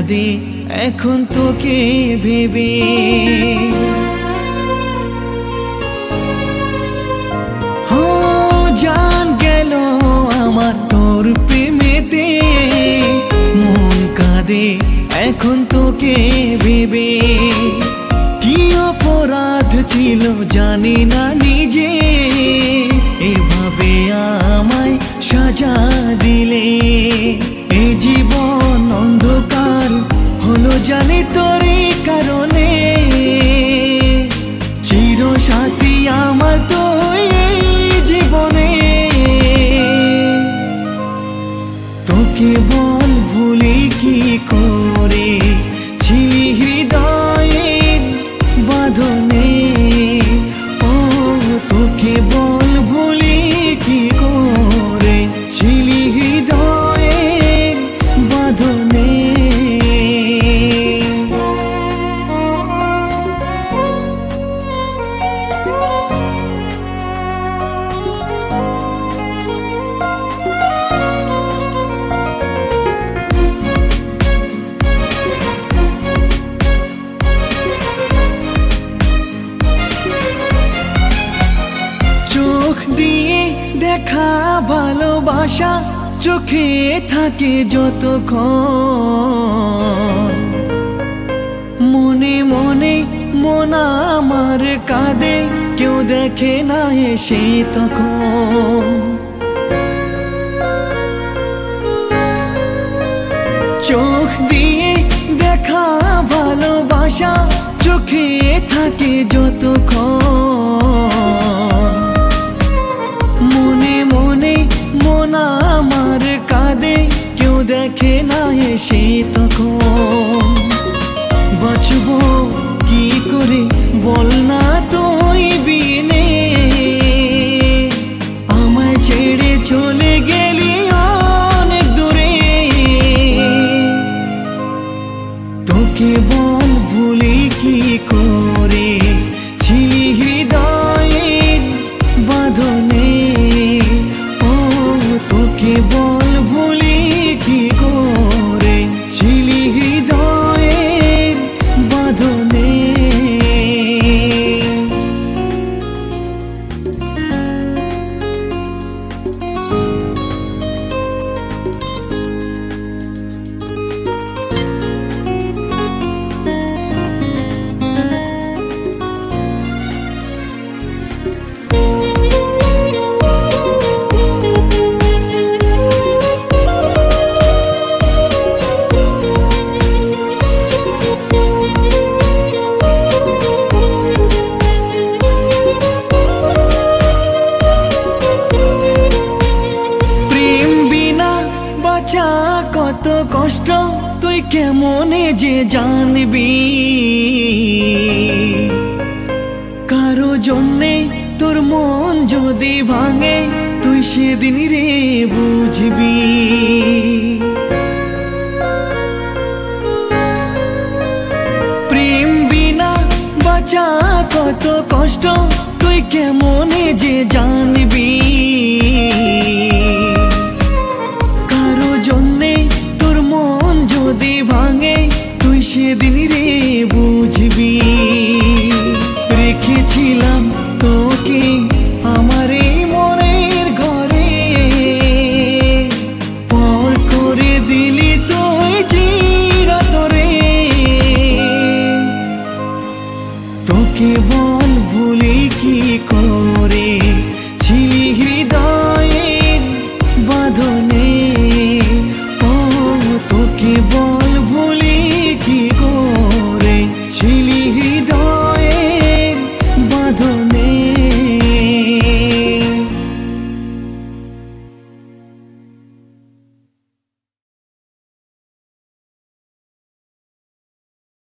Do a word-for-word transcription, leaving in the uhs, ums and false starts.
কাঁদে এখন তোকে ভেবে। হো জান গেল আমার তোর প্রেমেতে, মন কাঁদে এখন তোকে ভেবে। কি অপরাধ ছিল জানি না নিজে, এভাবে আমায় সাজা দিলে। এ জীবন অন্ধকার হলো জানি তোরই কারণে, চিরসাথী আমার তো এই জীবনে। তোকে বল ভুলি কি করে, ছিলি হৃদয়ের বাঁধনে। ও তোকে বল ভুলি কি করে, ছিলি হৃদয়ের বাঁধনে। চোখ দিয়ে দেখা ভালোবাসা চোখে থাকে যতক্ষণ, মনে মনে মন আমার কাঁদে কেউ দেখে না এসে তখন। চোখ দিয়ে দেখা ভালোবাসা চোখে থাকে যতক্ষণ, মনে মনে মন আমার কাঁদে কেউ দেখে না এসে তখন। বাঁচবো কি করে বল না তুই বিনে, আমায় ছেড়ে চলে গেলি অনেক দূরে। তোকে বল ভুলি কি করে, ছিলি হৃদয়ের বাঁধনে। ও তোকে বল ভুলি কি করে, ছিলি হৃদয়ের বাঁধনে। কত কষ্ট তুই কেমনে যে জানবি, কারো জন্যে তোর মন যদি ভাঙে তুই সেদিন রে বুঝবি। প্রেম বিনা বাঁচা কত কষ্ট তুই কেমনে যে জানবি, কারো জন্যে তোর মন যদি ভাঙে তুই সেদিন রে বুঝবি। রেখেছিলাম তোকে আমার এই মনের ঘরে, পর করে দিলি তুই চিরতরে। তোকে বল ভুলি কি করে, ছিলি হৃদয়ের বাঁধনে। ও তোকে বল